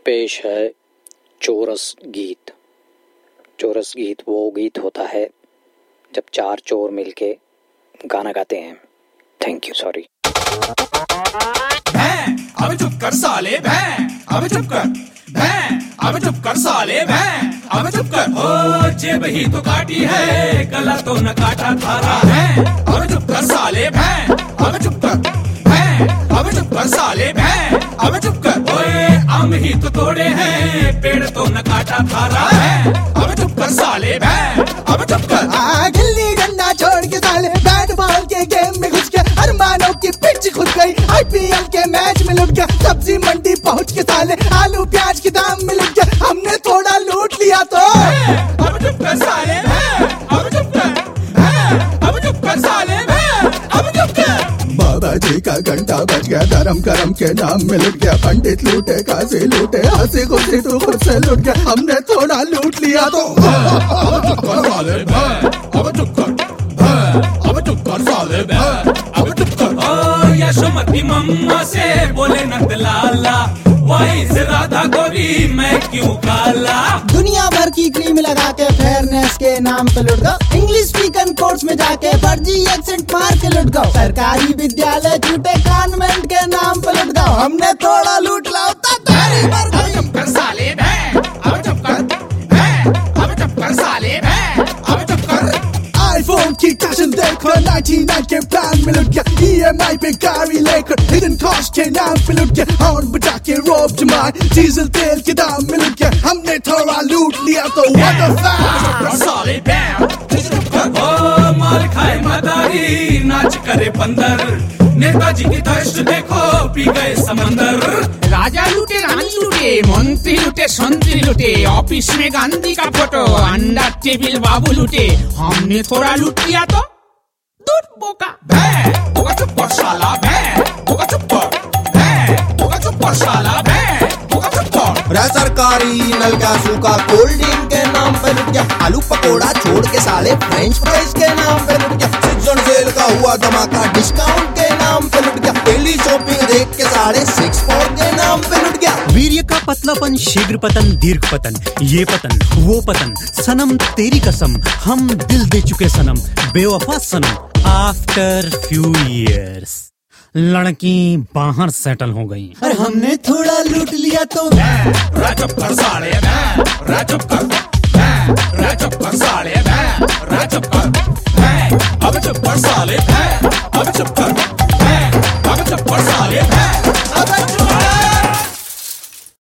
पेश है चोरस गीत। चोरस गीत वो गीत होता है जब चार चोर मिलके गाना गाते हैं। Thank you, sorry. अब चुप कर साले भैं, अब चुप कर भैं, अब चुप कर साले भैं, अब चुप कर। ओ जेब ही तो काटी है, गला तो न काटा थारा है। अब चुप कर साले भैं, अब चुप कर भैं, अब चुप कर साले भैं, अब चुप कर। ओए आम ही तो तोड़े हैं, पेड़ तो न काटा थारा है। अब चुप कर साले भैं, अब चुप कर। गिल्ली डंडा छोड़ के साले बैट बॉल के गेम में घुस गया, अरमानों की पिच खुद गई, IPL के मैच में लुट गया, सब्जी मंडी पहुंच के साले आलू प्याज के दाम में लुट गया, हमने थोड़ा लूट लिया तो। अब चुप कर साले भैं, अब चुप कर भैं, अब चुप कर साले भैं, अब चुप कर। बाबा जी का घंटा बज गया, धर्म करम के नाम में लुट गया, पंडित लूटे काशी लूटे, हंसी खुशी तू खुद से लुट गया, हमने थोड़ा लूट लिया तो। अब चुप कर साले भैं, अब चुप कर भैं, अब चुप कर साले भैं, अब चुप कर। ओ यशोमती मम्मा से बोले नंद लाला, वही से राधा गोरी मैं क्यों काला। दुनिया भर की क्रीम लगा के फेयरनेस के नाम पे लुट गए, इंग्लिश स्पीकर कोर्स में जाके फर्जी एक्सेंट मार के लुट गए, सरकारी विद्यालय झूठे कॉन्वेंट के नाम पे लुट गए, हमने थोड़ा लूट लाओ तारी मर गई। अब चुप कर साले भैं, अब चुप कर भैं, अब चुप कर साले भैं, अब चुप कर। आईफोन की टैक्सन देखो 99 के प्लान में लुट गया, EMI पे गाड़ी लेकर हिडन कॉस्ट के नाम पे लुट गया, हॉर्न बजा के रोब जमाए डीजल तेल के दाम में लुट गया, हमने थोड़ा लूट लिया तो। What the fuck? साले भैं, चुप कर। ओ माल खाए मदारी, नाच करे बंदर, नेताजी की दर्श देखो पी गए समंदर। राजा लूटे रानी लूटे, मंत्री लूटे संतरी लूटे, ऑफिस में गांधी का फोटो, अंडर टेबल बाबू लूटे, हमने थोड़ा लूट लिया तो। दूध बोका भैं, होगा चुप कर साला भैं, होगा चुप कर भैं, होगा चुप कर साला भैं, होगा चुप कर। सरकारी नल का सूखा कोल्ड ड्रिंक के नाम पे लुट गया, आलू पकोड़ा छोड़ के साले फ्रेंच फ्राइज के नाम पे लुट गया, सीजन सेल का हुआ धमाका डिस्काउंट के नाम पे लुट गया, डेली शॉपिंग देख के साढ़े 6 के नाम पे लुट गया। वीर्य का पतलापन, शीघ्र पतन, दीर्घ पतन, ये पतन वो पतन, सनम तेरी कसम हम दिल दे चुके सनम, बेवफा सनम। आफ्टर फ्यू इयर्स लड़की बाहर सेटल हो गई और हमने थोड़ा लूट लिया तो। राजब कर साले भैं, राजब कर भैं, राजब कर साले भैं, राजब कर भैं, अब चुप कर साले भैं, अब चुप कर।